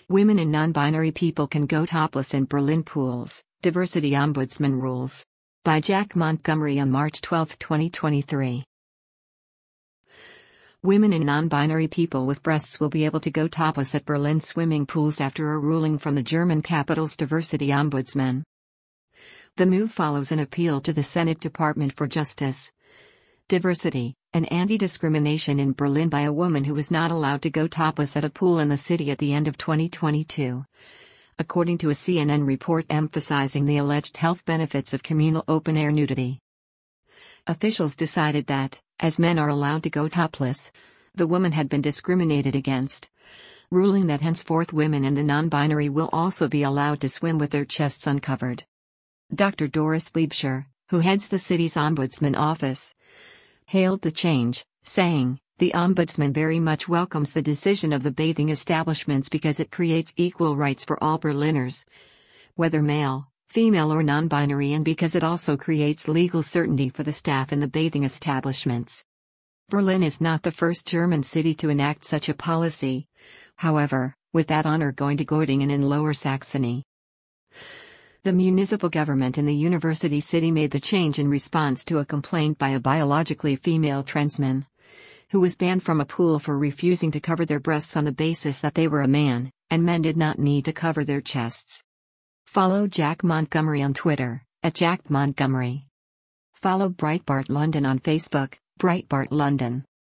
Women and non-binary people can go topless in Berlin pools, Diversity Ombudsman rules. By Jack Montgomery on March 12, 2023. Women and non-binary people with breasts will be able to go topless at Berlin swimming pools after a ruling from the German capital's Diversity Ombudsman. The move follows an appeal to the Senate Department for Justice. Diversity and anti-discrimination in Berlin by a woman who was not allowed to go topless at a pool in the city at the end of 2022. According to a CNN report emphasizing the alleged health benefits of communal open-air nudity. Officials decided that, as men are allowed to go topless, the woman had been discriminated against, ruling that henceforth women and the non-binary will also be allowed to swim with their chests uncovered. Dr. Doris Liebscher, who heads the city's ombudsman office, hailed the change, saying, "The ombudsman very much welcomes the decision of the bathing establishments because it creates equal rights for all Berliners, whether male, female or non-binary, and because it also creates legal certainty for the staff in the bathing establishments." Berlin is not the first German city to enact such a policy, however, with that honor going to Göttingen in Lower Saxony. The municipal government in the university city made the change in response to a complaint by a biologically female transman, who was banned from a pool for refusing to cover their breasts on the basis that they were a man, and men did not need to cover their chests. Follow Jack Montgomery on Twitter, @JackMontgomery. Follow Breitbart London on Facebook, Breitbart London.